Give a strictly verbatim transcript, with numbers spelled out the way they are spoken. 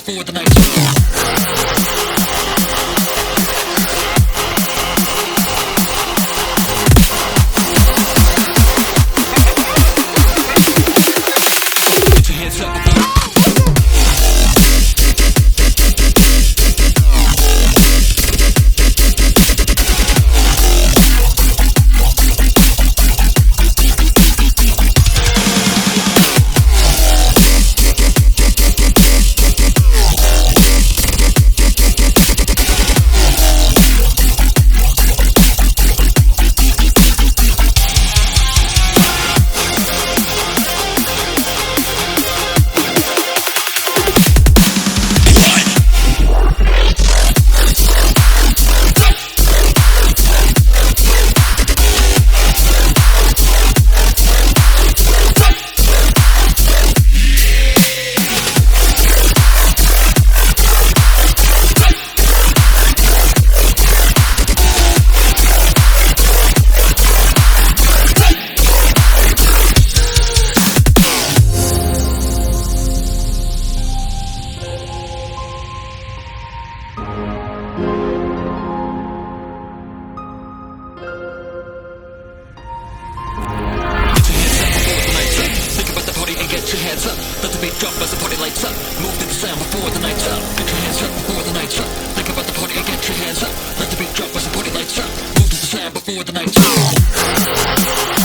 before the night's Put your hands up before Get your hands up, let the beat drop as the party lights up. Move to the sound before the night's up. Get your hands up before the night's up. Think about the party and get your hands up. Let the beat drop as the party lights up. Move to the sound before the night's up.